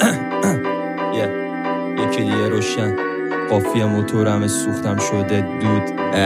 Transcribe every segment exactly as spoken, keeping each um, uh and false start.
یکی دیگه روشن قافیه موتورم سوختم شده دود.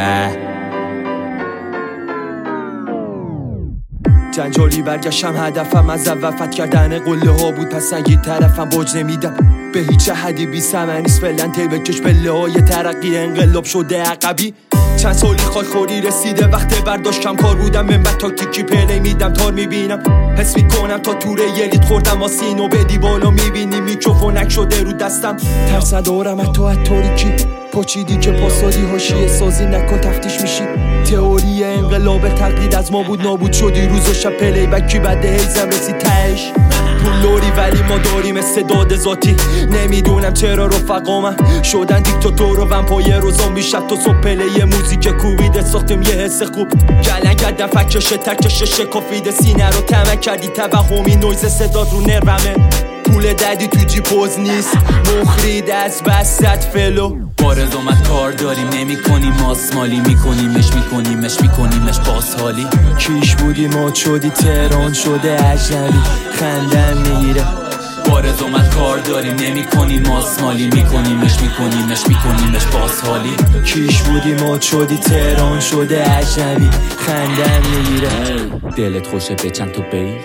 جنجالی برگشتم هدفم از اول فتح کردن قله ها بود، پس سنگی طرفم باج نمیدم به هیچ حدی بی ثمر نیست فعلا تی بکش پله های ترقی انقلاب شده عقبی. چند سالی خاک خوری رسیده وقت برداشت کم کار بودم من بعد تاکتیکی پلی میدم تار میبینم حس میکنم تا توره یه لیت خوردم آسینو بدی بالا میبینی میکروفونک شده رو دستم ترس دارم حتی از تاریکی پاچیدی که پاسادی هاشیه سازی نکن تفتیش میشی تئوری انقلاب تقلید از ما بود نابود شدی روز و شب پلی بکی بده هیزم رسید تش پولوری ولی ما داریم استعداد ذاتی نمیدونم چرا رفقامم شدن دیکتاتور و ومپایر و زامبی شب تا صبح پلی موزیک کوبیده ساختیم یه حس خوب گلن کردم فکشه ترکشه شکافیده سینه رو تمک کردی توهمی نویز صداد رو نرمه پول دادی تو جی پوز نیست مخرید از بسط فلو بارز اومد کار داریم نمی کنیم ماسمالی میکنیمش میکنیمش میکنیمش باز حالی کیش بودی ما شدی تهران شده اجنبی خندم میگیره بارز اومد کار داریم نمی کنیم ماسمالی میکنیمش میکنیمش میکنیمش باز حالی کیش بودی ما شدی تهران شده اجنبی خندم میگیره دلت خوشه به چند تو بیت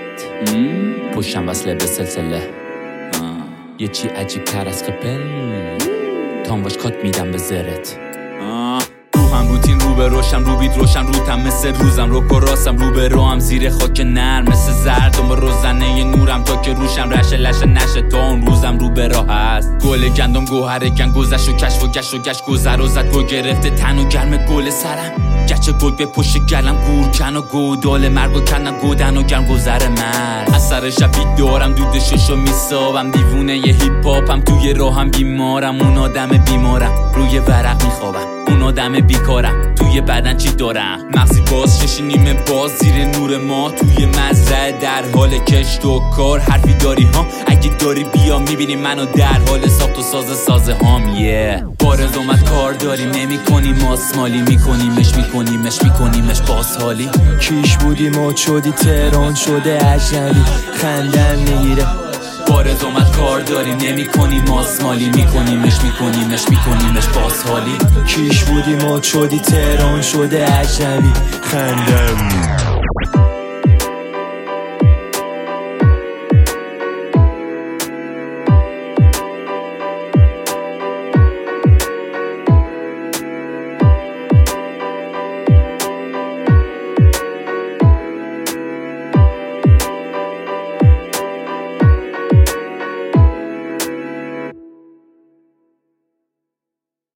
پشتم وصله به سلسله یه چی عجیب تر از خپل تام باش کات میدم به زرت رو هم روتین رو به روشم رو بیت روشم روتم مثل روزم رو کراسم رو به روم زیر خاک نرم مثل زردم و روزنه ی نورم تا که روشم رشه لشه نشه تا اون روزم رو به راه هست گل گندم گوهره گن گذشت و کشف و گشت و گشت گذر و زد گو گرفته تن و گرم گل سرم گچه گل به پشت گلم گورکن و گودال مرگ و کنم گودن و گرم گذر مرگ از سر شبید دارم دود ششو میسابم دیوونه ی هیپ هاپم توی راهم بیمارم اون آدم بیمارم روی ورق میخوابم اون آدم بیکارم توی بدن چی دارم مغزی باز شش نیمه باز زیر نور ما توی مزرعه در حال کشت و کار حرفی داری ها اگه داری بیا میبینی منو در حال ساخت و ساز سازه هام yeah. بارز اومد کار داریم نمی کنیم ماسمالی میکنیمش میکنیمش میکنیمش باز حالی کیش بودی ما شدی تهران شده اجنبی خندم میگیره بارز اومد کار داریم نمی کنیم ماسمالی میکنیمش میکنیمش میکنیمش باز حالی کیش بودی ما شدی تهران شده اجنبی خندم